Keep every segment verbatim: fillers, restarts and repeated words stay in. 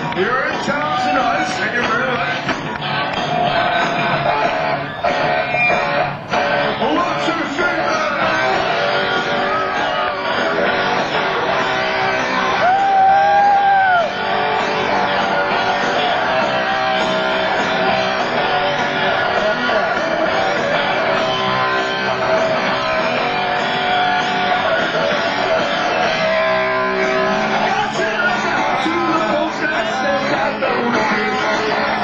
You're in town tonight, and you're very late. One, two, three, to the folks that said that the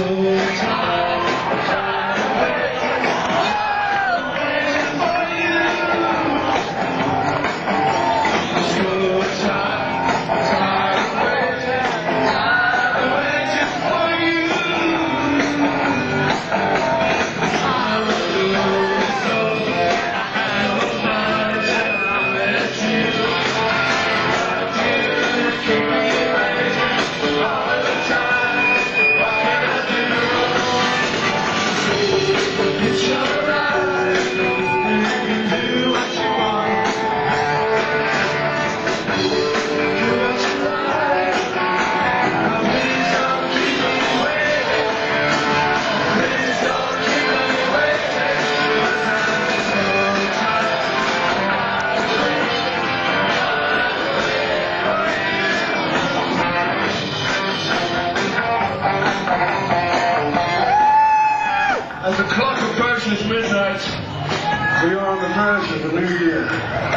As the clock approaches midnight, we are on the verge of the new year.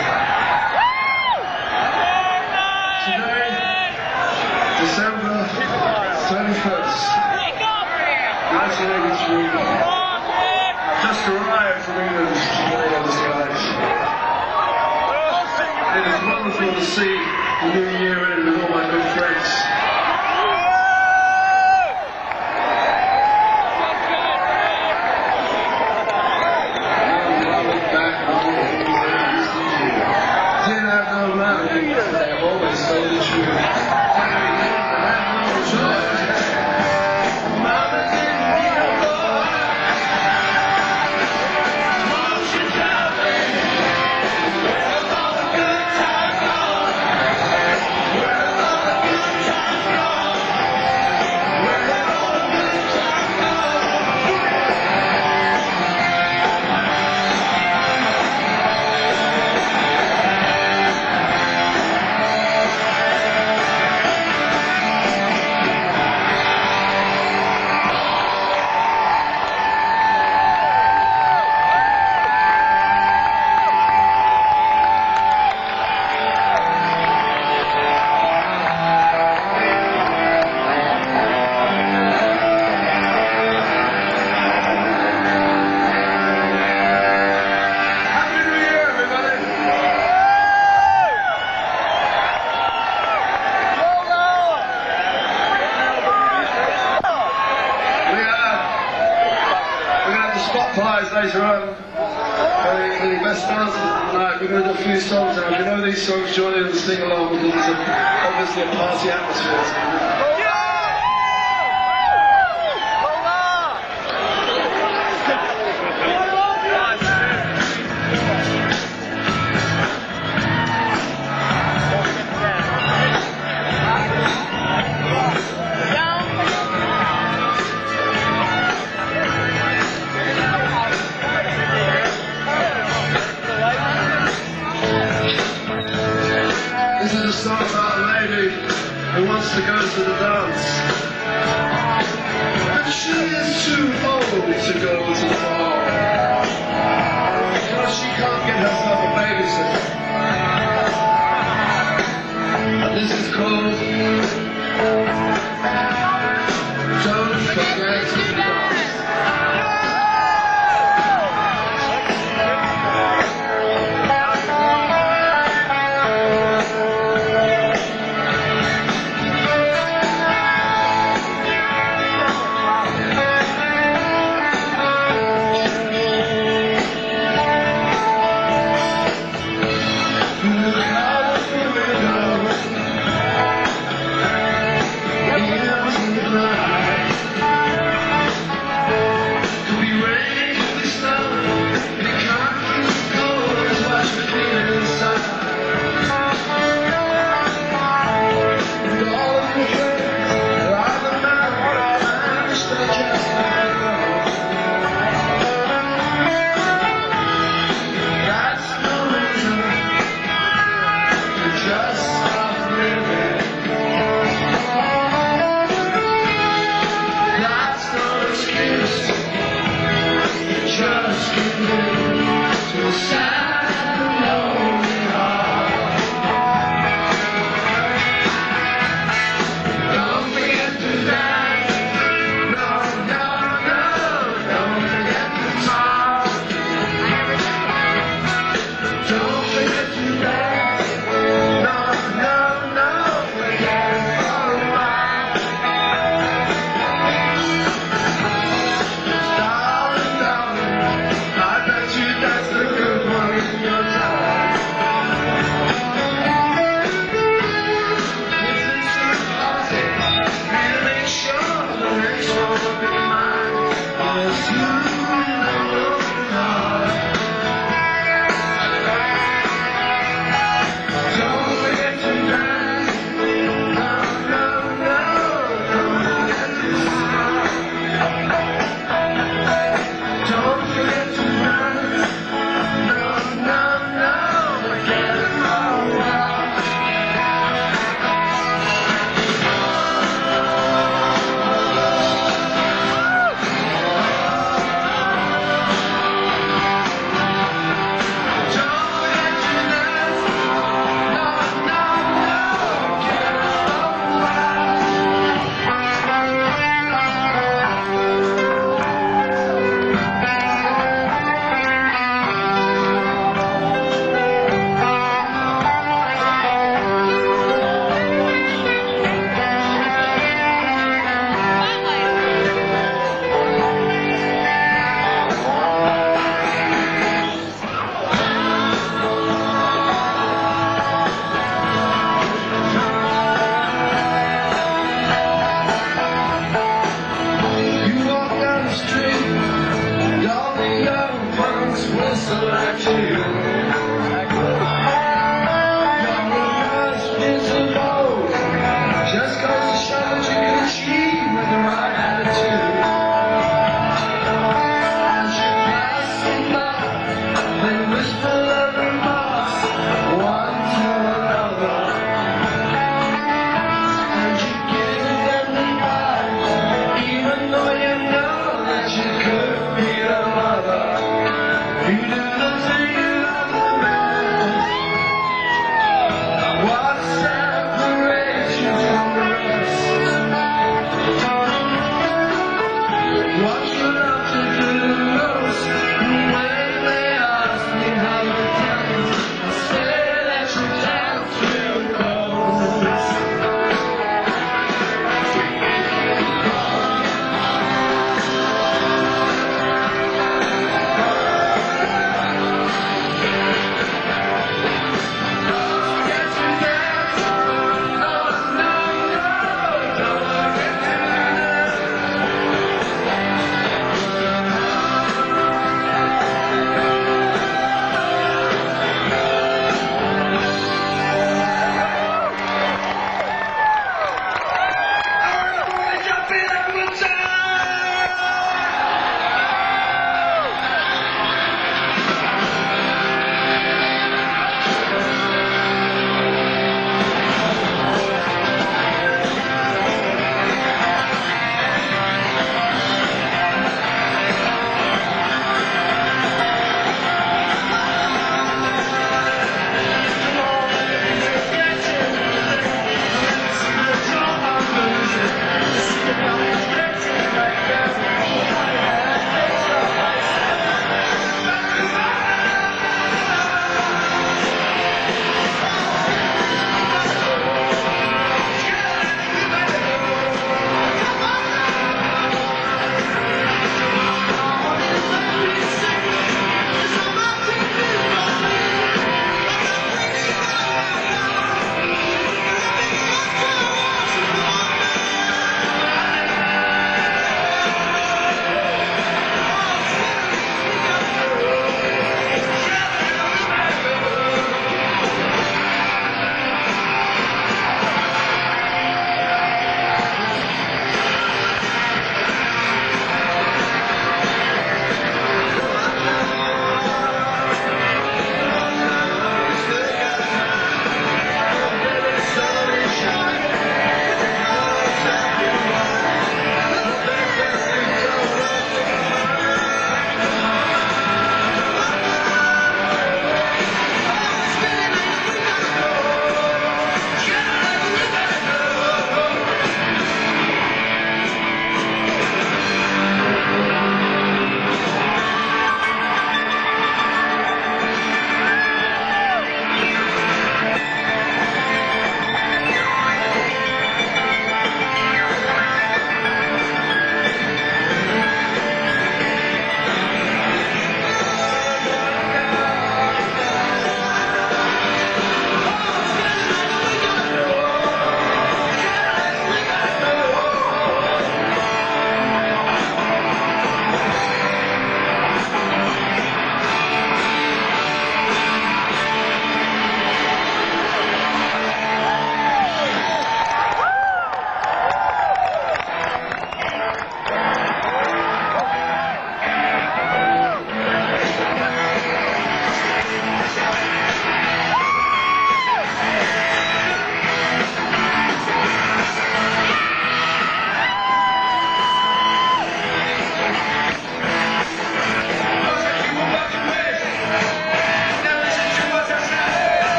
Today, December thirty-first, nineteen eighty-three, I've just arrived from England today on the skies. It is wonderful to see the new year in with all my good friends. I've always told the truth. Pies later on. For the best dancers tonight, we're going to do a few songs now. If you know these songs, join in and sing along because it's a, obviously a party atmosphere. This is a song about a lady who wants to go to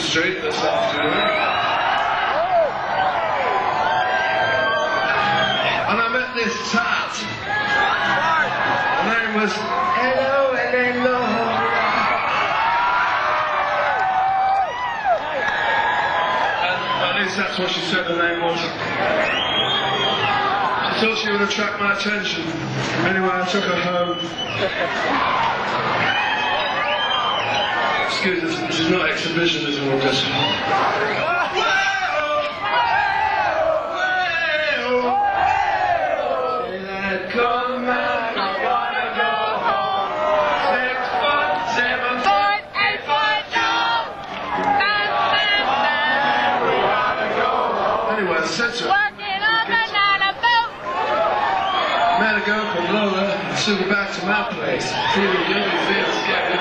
street this afternoon. And I met this tat. Her name was Hello, Hello. And at least that's what she said her name was. She thought she would attract my attention. Anyway, I took her home. Excuse us, this is not exhibitionism or just... Anyway, I said to her, met a girl called Lola, and took her back to my place. Feeling really feels scared.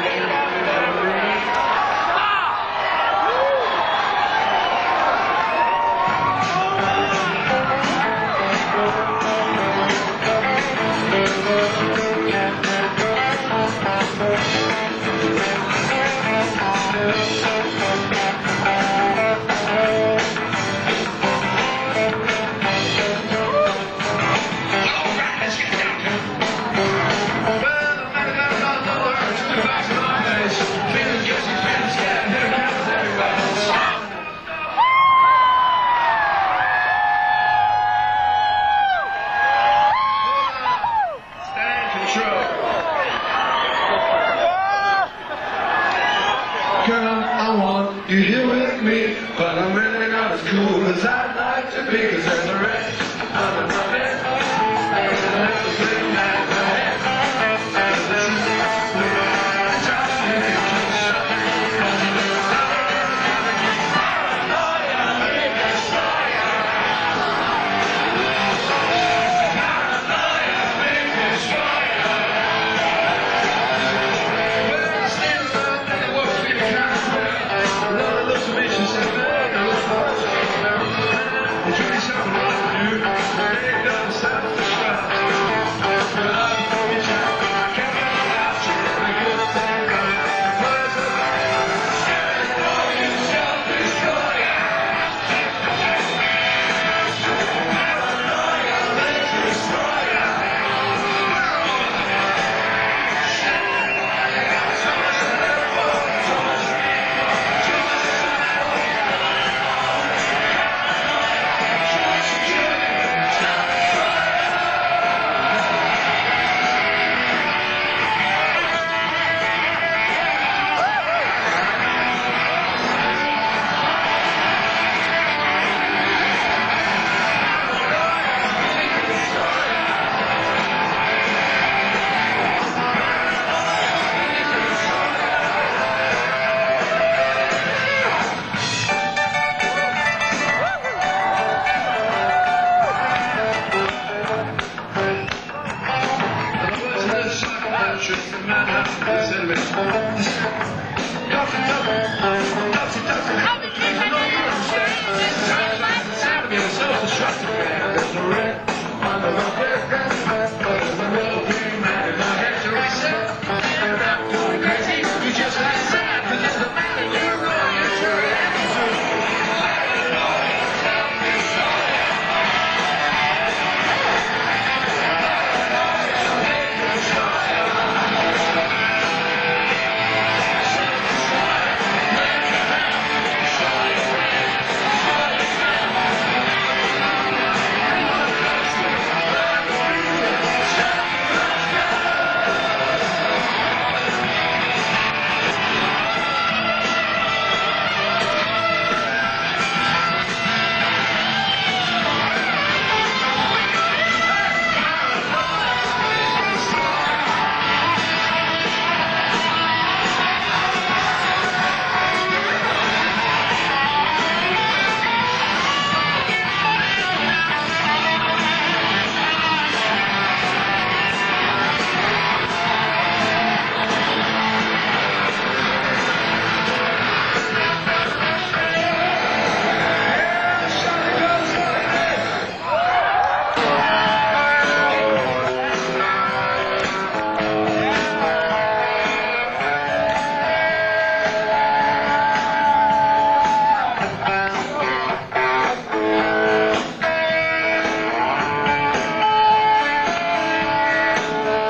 Well, I met a girl called Lola, and took her back to my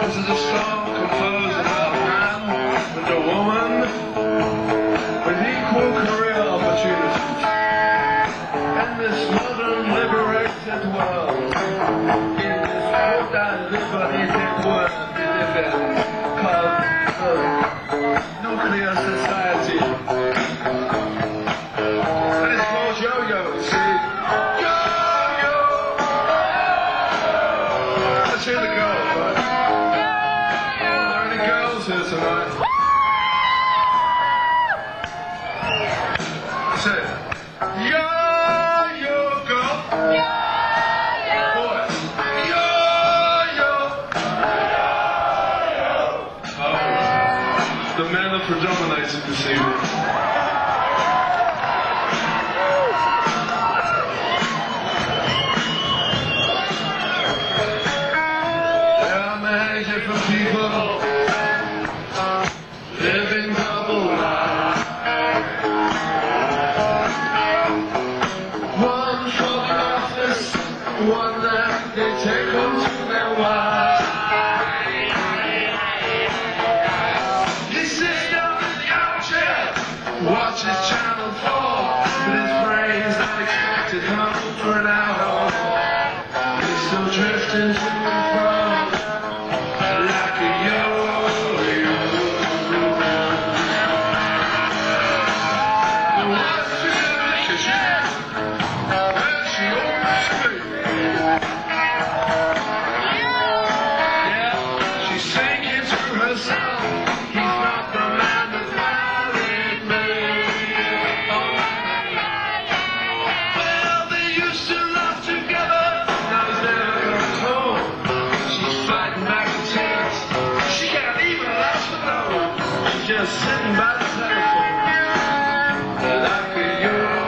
This is a song composed about a man and a woman with equal career opportunities in this modern liberated world, in this good and liberated world we live in, called uh, nuclear society. And it's called yo-yo, you see. Yo-yo! Let's hear the girls, right? Are there any girls here tonight? Say it. Yo-yo girl. Boys. Yo-yo. Oh, the men are predominating this evening. There are many different people living double lives. One for the office, one that they take home to their wives. He sits down in the armchair, watches Channel four, but his brain's not expected home for an hour. He's still drifting to and from like a yo-yo. The wife's in the kitchen, and she opens me. Yeah, she's thinking to herself, he's not the man that married me. Well, they used to laugh together, now he's never comes home. She's fighting back the tears, she can't even laugh alone. She's just sitting by the telephone like a yo-yo.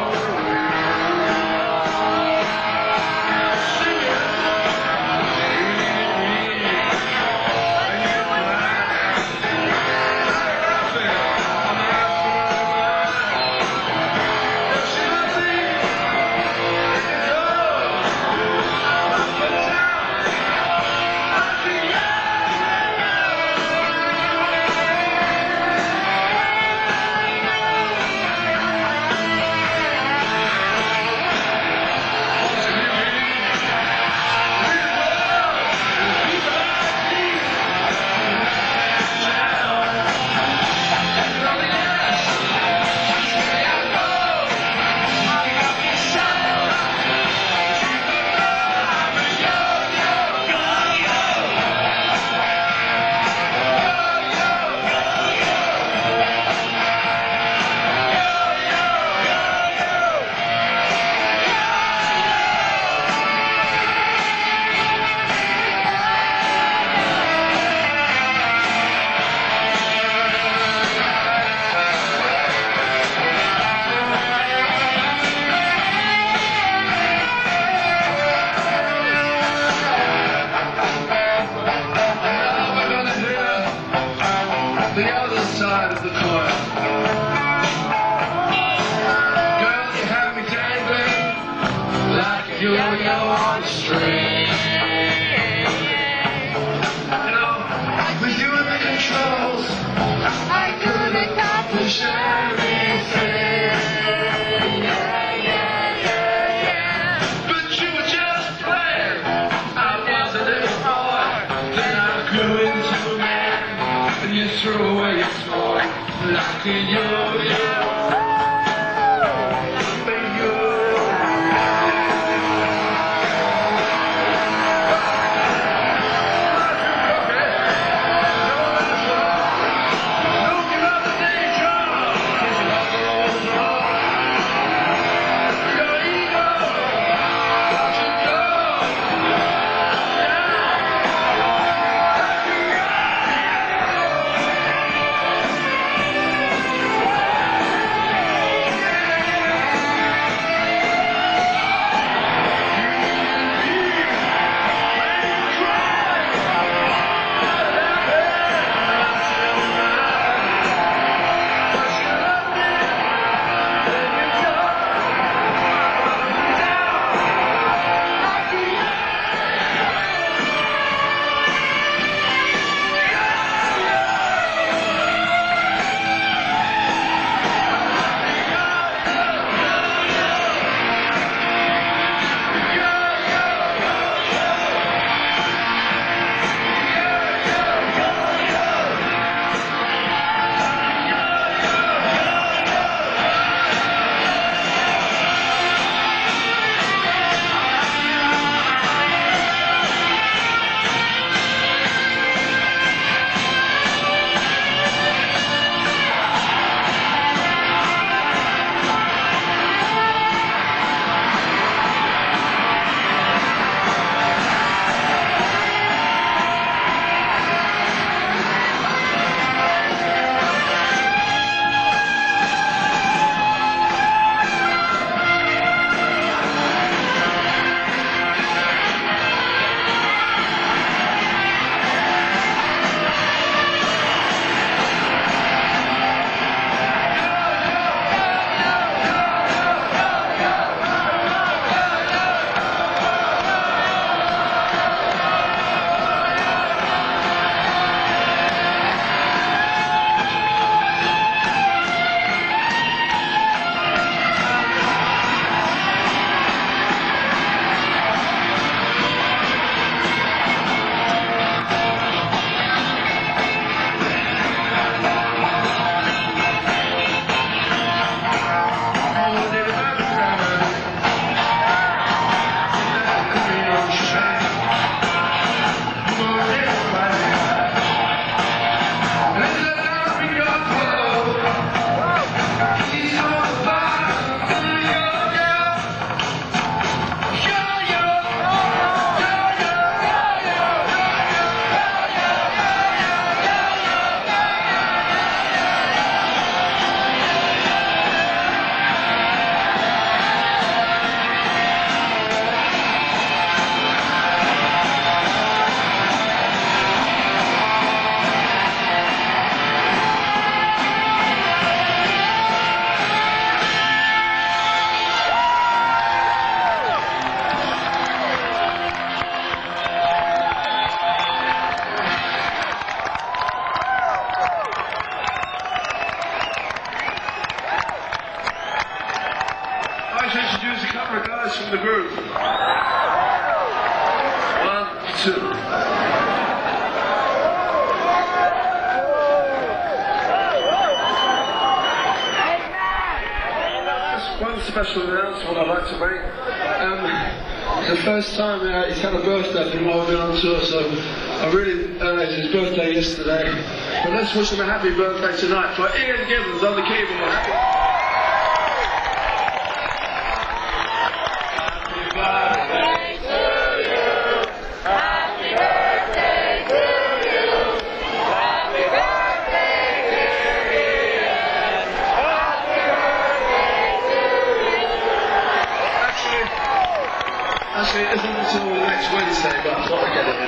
The other side of the coin. Girl, you have me dangling like a yo-yo on a string. You know, with you in the controls, I could accomplish anything. But you were just playing. I was a little boy, then I grew into a man. And you threw away your toy like a yo-yo. Introduce a couple of guys from the group. One, two. Just one special announcement I'd like to make. Um, it's the first time uh, he's had a birthday from while we've been on tour, so I really, uh, it's his birthday yesterday. But let's wish him a happy birthday tonight for Ian Gibbons on the keyboard. Happy Actually, it isn't until next Wednesday, but I thought I'd get it in.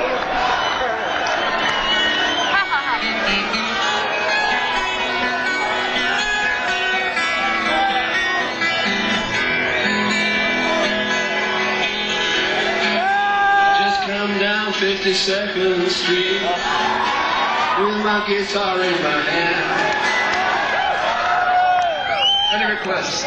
Just come down fifty-second Street with my guitar in my hand. Any requests?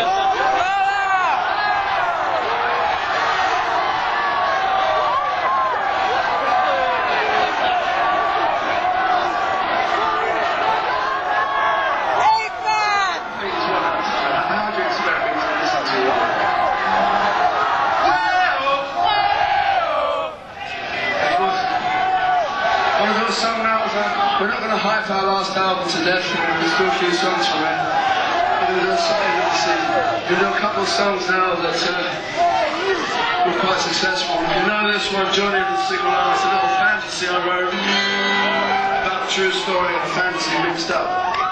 We're not going to hype our last album to death, there's still a few songs from it. We'll do a couple of songs now that uh, were quite successful. You know this one, Johnny and the Single Arm, it's a little fantasy I wrote about a true story and a fantasy mixed up.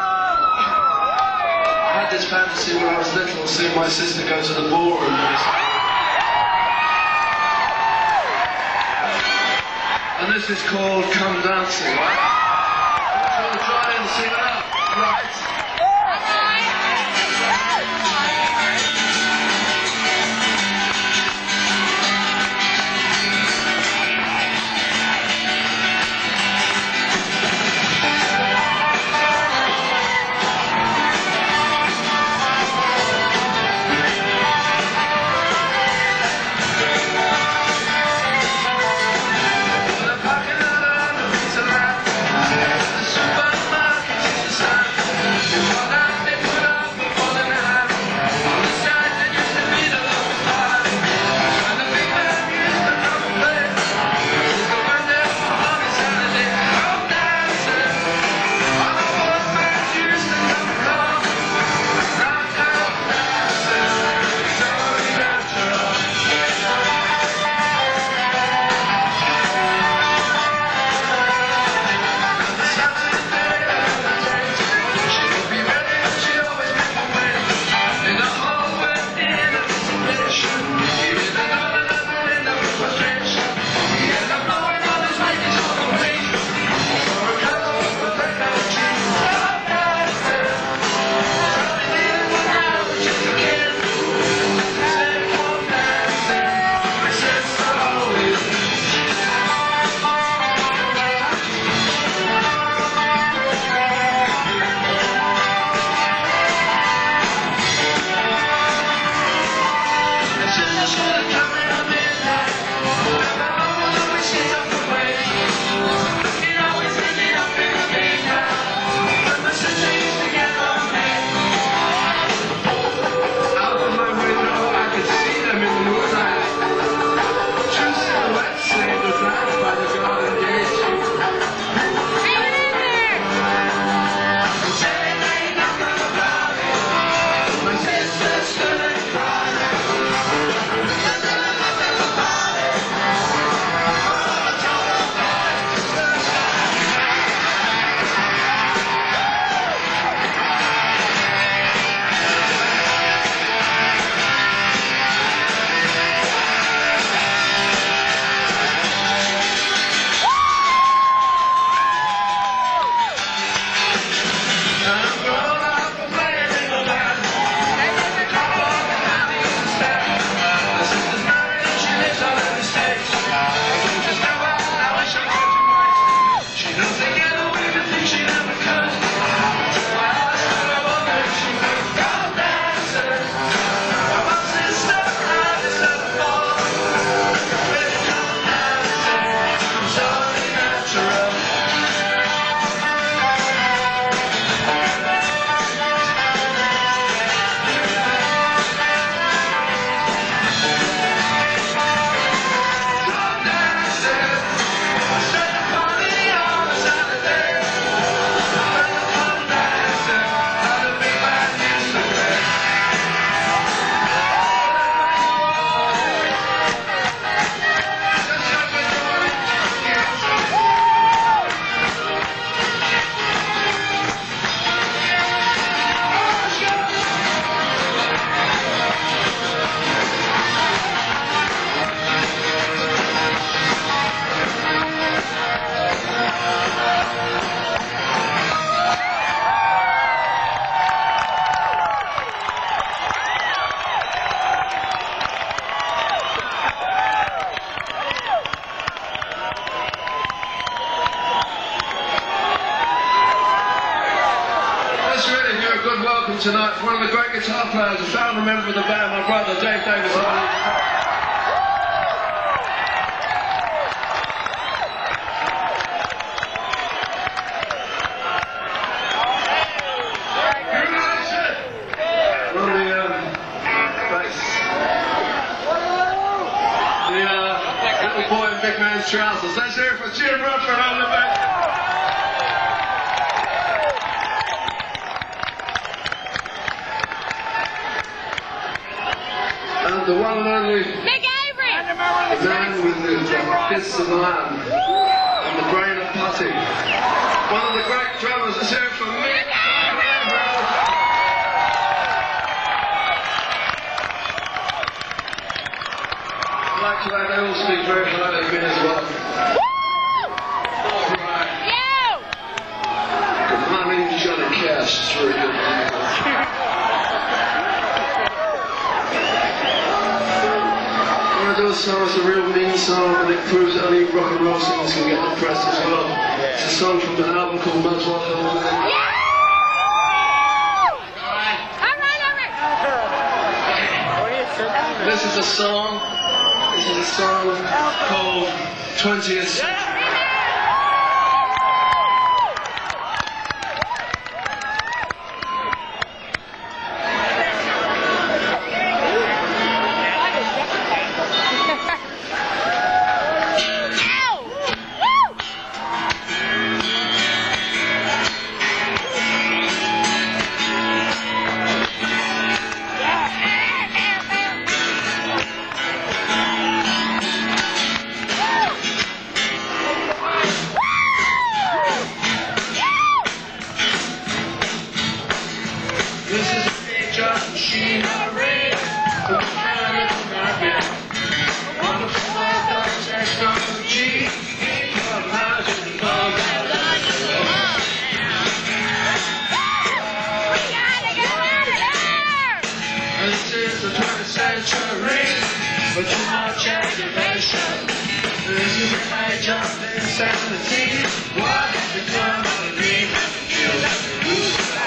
I had this fantasy when I was little, seeing my sister go to the ballroom. And this is called Come Dancing, right? So try and sing it out, right? welcome tonight one of the great guitar players, a founder member of the band, my brother Dave Davis. Boy in big man's trousers. Let's hear it for Jim Rutherford on the back. And the one and only Mick Avery, the man with the fists of the land and the brain of putty. One of the great drummers. Let's hear it for Mick Avery. Like that, they all speak very highly of me as well. Alright. you! My name's Johnny Cash, it's very good. I'm going to do a song, it's a real mean song, and it proves that only rock and roll singers can get the press as well. It's a song from an album called Muswell Hill. Alright, This is a song. This is a song called twentieth Century. This is a picture machine I read from the planet of my bed. Wonderful world of technology. Imagine love. This is the twentieth century, but too much aggravation. This is the age of insanity. What has become of me? You'll have to lose that.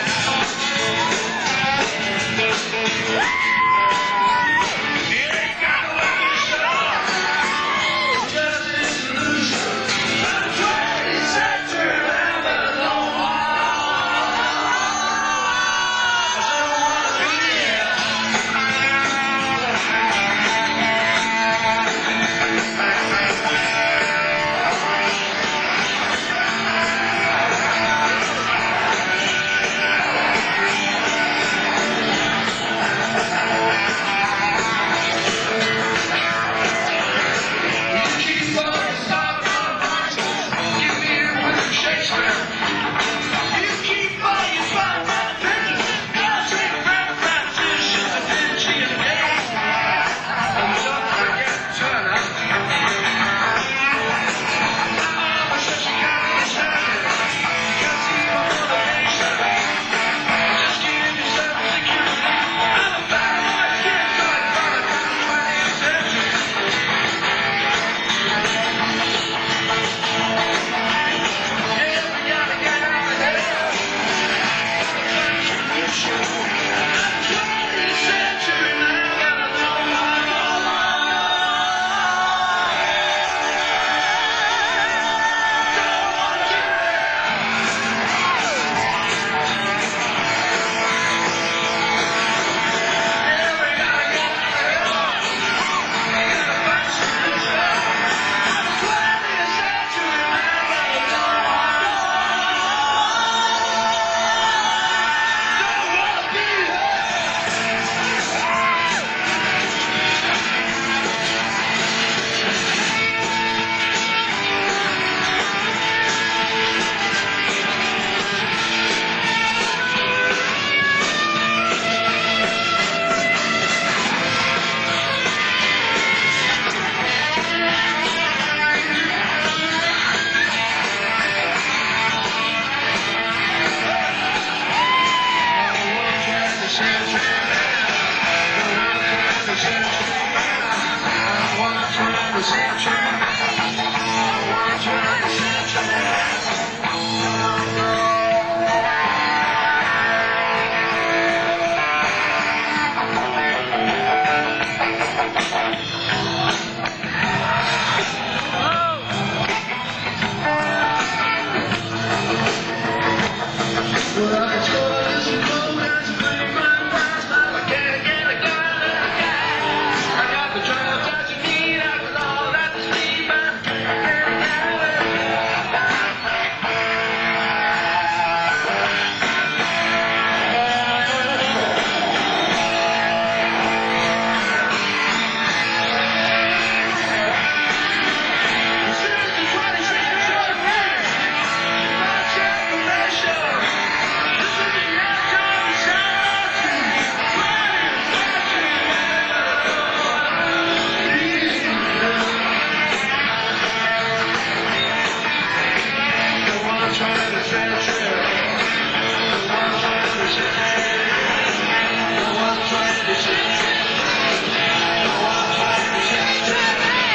one trying to set you. The one trying to set you. The one trying to set you. The one trying to set you.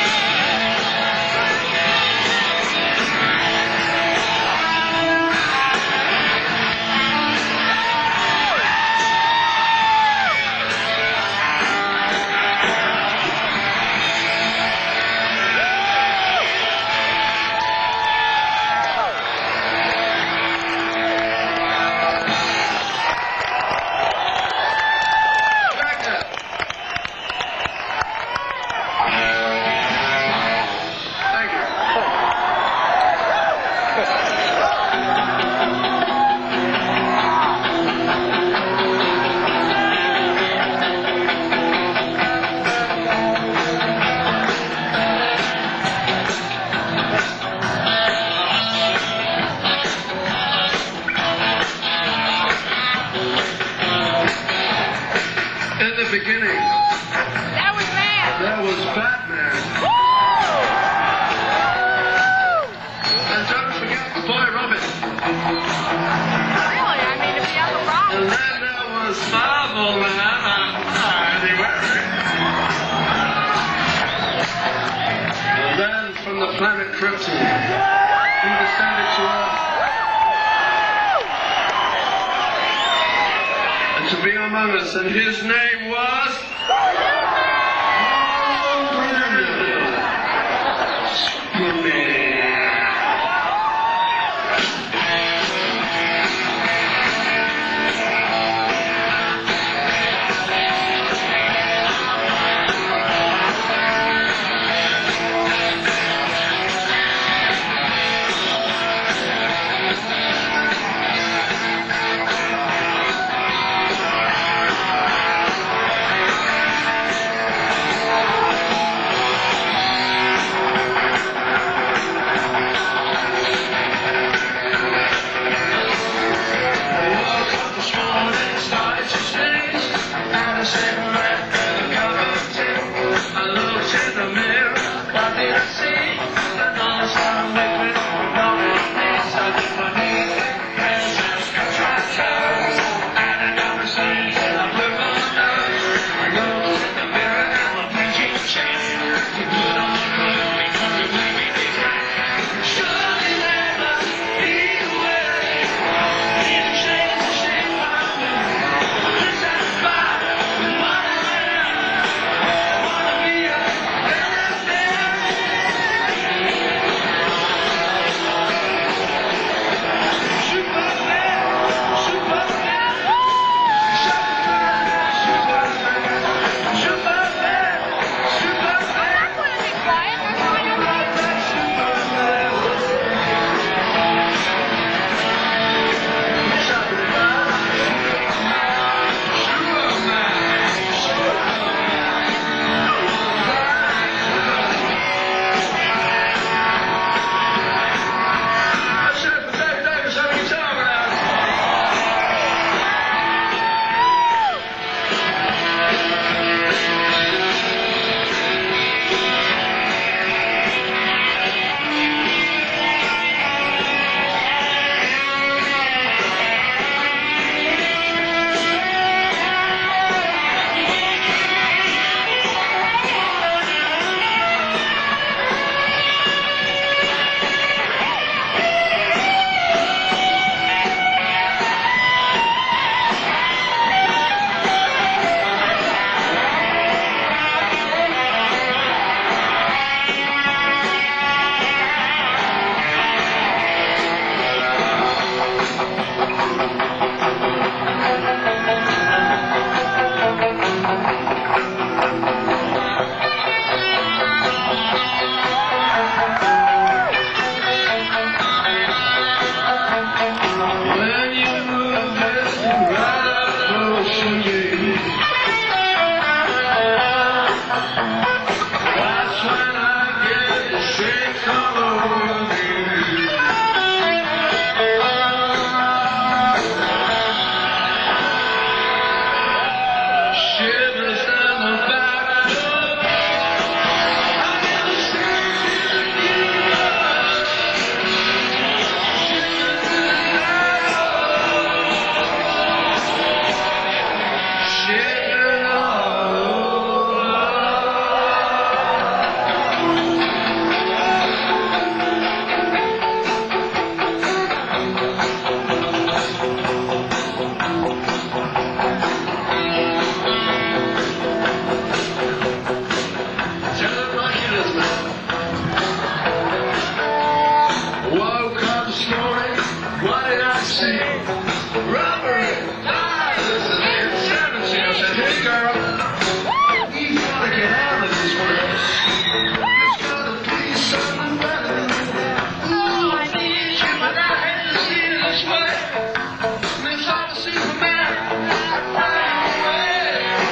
In the beginning, That was man. there was Batman. And don't forget the boy Robin. Really? I mean, if you have a problem. And then there was Marvel Man. Anyway. And then from the planet Krypton, he descended to Earth. And to be among us, and his name was... Superman. sea. Robbery, violence, and insanity. I said, hey girl, we gotta get out of this place. There's gotta be something better. Ooh, I need you, but I hate to see it this way. It's all the Superman, right away.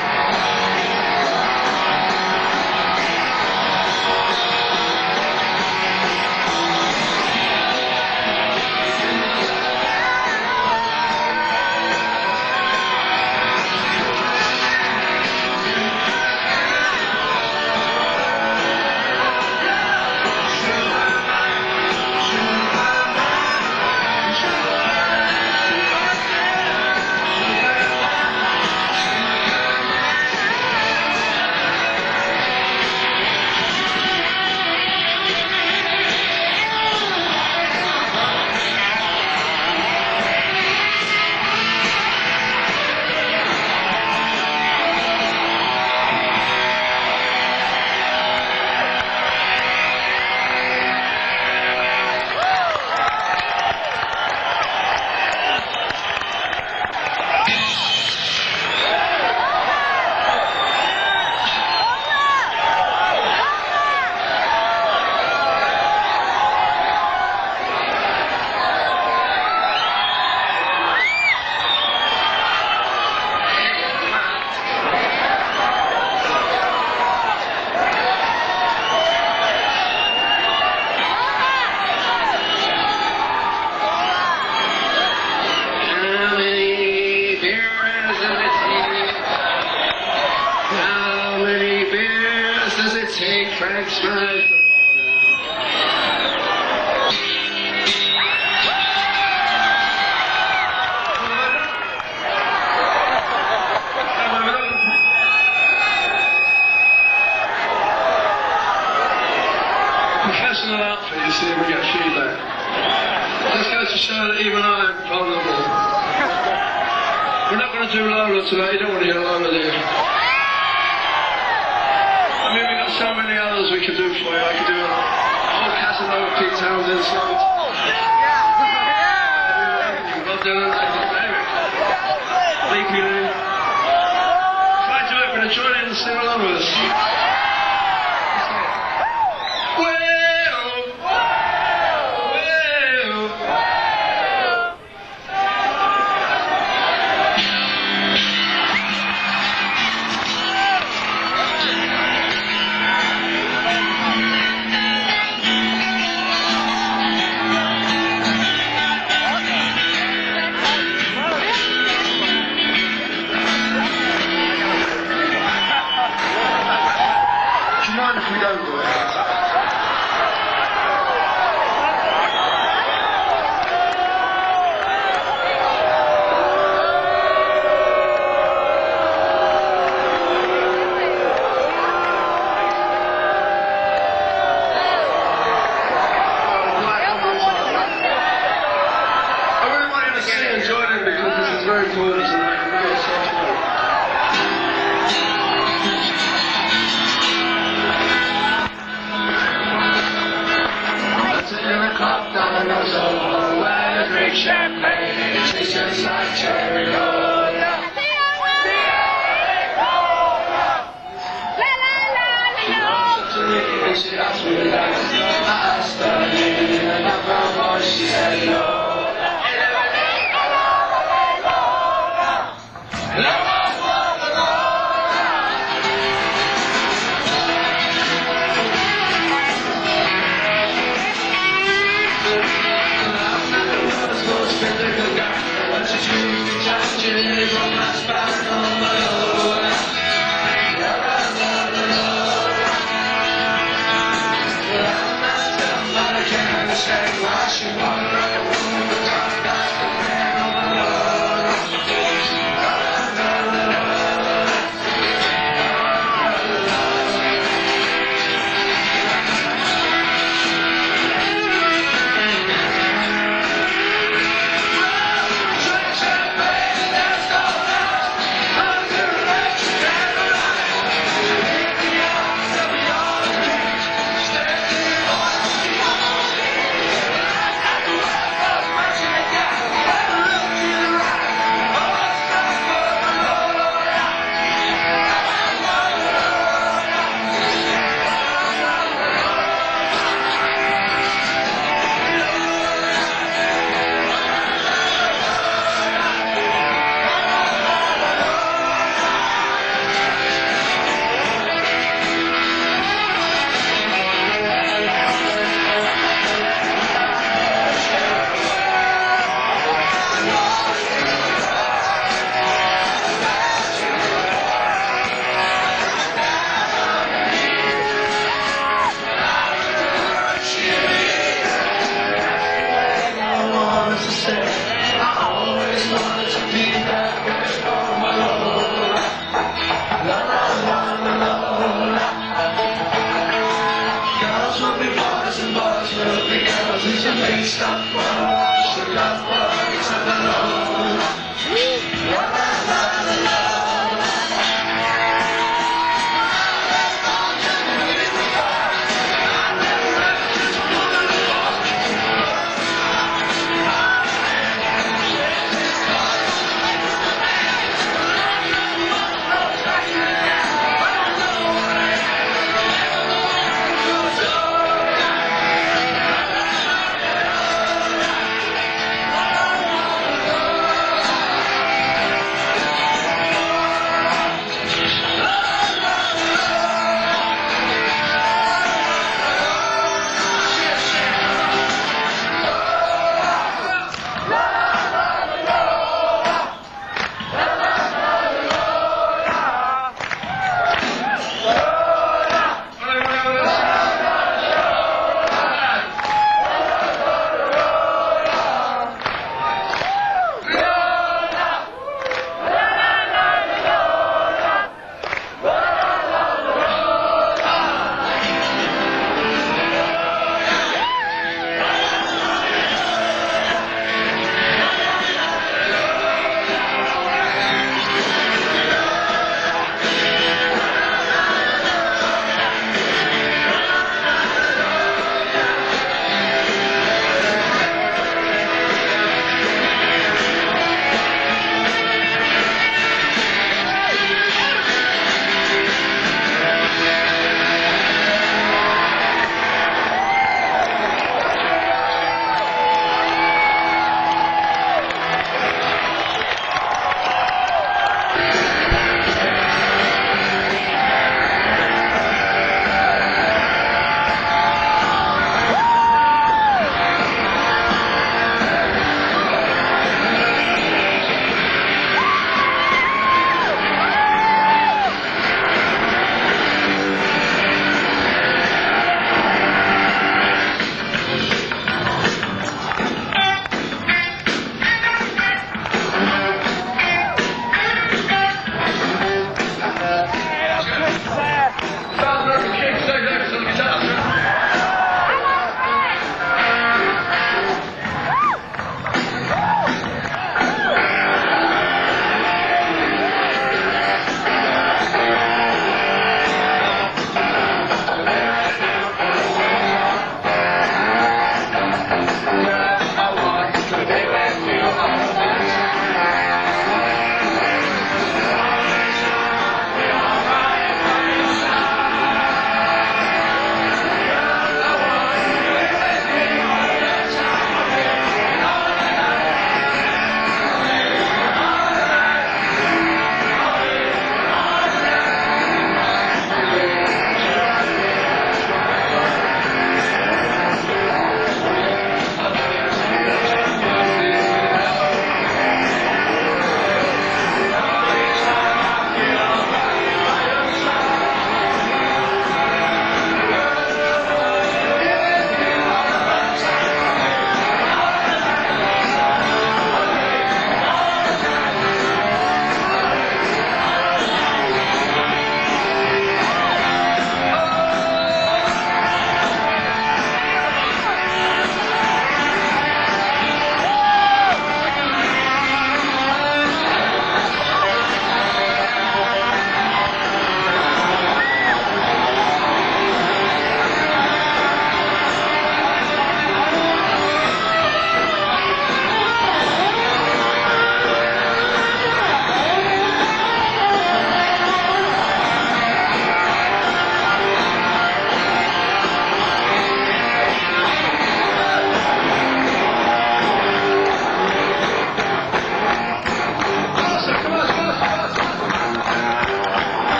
Take Frank Smash. Professional outfit, you see, we get feedback. Just goes to show that even I'm vulnerable. We're not going to do Lola today. You don't want to hear Lola, do you? I mean, we've got so many others we could do for you. I could do a whole Casanova, Pete Townsend songs. Bob Dylan, Leapy Lou. If I do it, we're going to join in and sing along with us. Well, do you mind if we don't do it? Very important tonight. We've got such Let's sit in a club down in Soho where they drink champagne. It's just like cherry cola. She walks up to me and she asks me to dance.